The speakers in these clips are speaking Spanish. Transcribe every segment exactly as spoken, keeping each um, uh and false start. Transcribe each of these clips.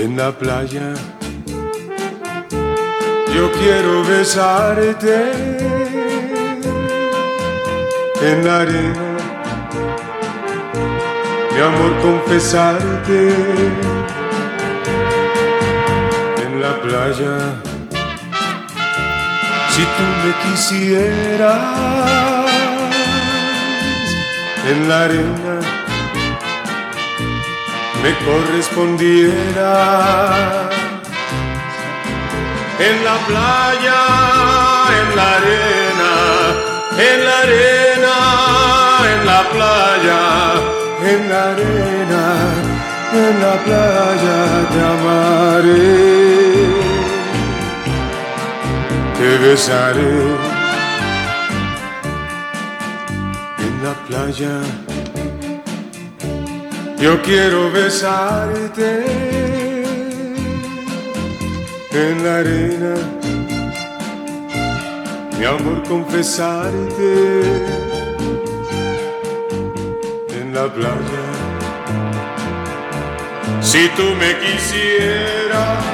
en la playa. Yo quiero besarte en la arena, mi amor, confesarte en la playa. Si tú me quisieras en la arena, me correspondiera en la playa, en la arena, en la arena, en la playa, en la arena, en la playa te amaré, te besaré en la playa. Yo quiero besarte en la arena, mi amor, confesarte en la playa. Si tú me quisieras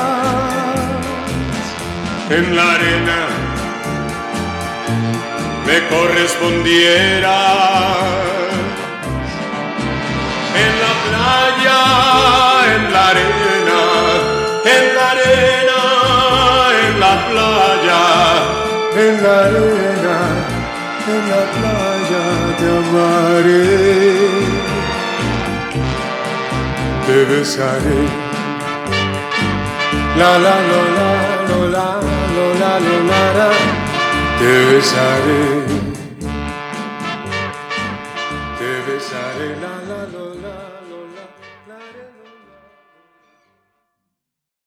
en la arena, me correspondiera en la playa, en la arena, en la arena, en la playa, en la arena, en la playa te amaré, te besaré. La la la la la la la la la la, te besaré, te besaré, la la la la.